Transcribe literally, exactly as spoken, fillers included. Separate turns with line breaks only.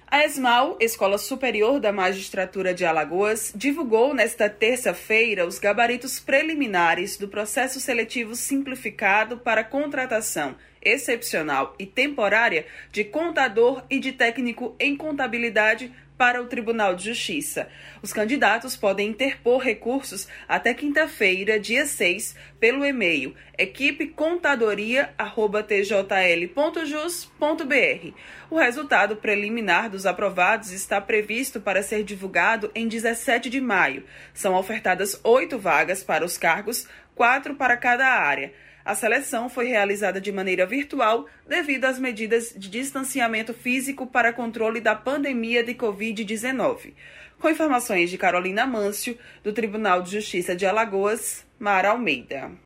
A ESMAU, Escola Superior da Magistratura de Alagoas, divulgou nesta terça-feira os gabaritos preliminares do processo seletivo simplificado para contratação excepcional e temporária de contador e de técnico em contabilidade para o Tribunal de Justiça. Os candidatos podem interpor recursos até quinta-feira, dia seis, pelo e-mail equipe contadoria arroba t j l ponto jus ponto b r. O resultado preliminar dos aprovados está previsto para ser divulgado em dezessete de maio. São ofertadas oito vagas para os cargos, quatro para cada área. A seleção foi realizada de maneira virtual devido às medidas de distanciamento físico para controle da pandemia de covid dezenove. Com informações de Carolina Mâncio, do Tribunal de Justiça de Alagoas, Mara Almeida.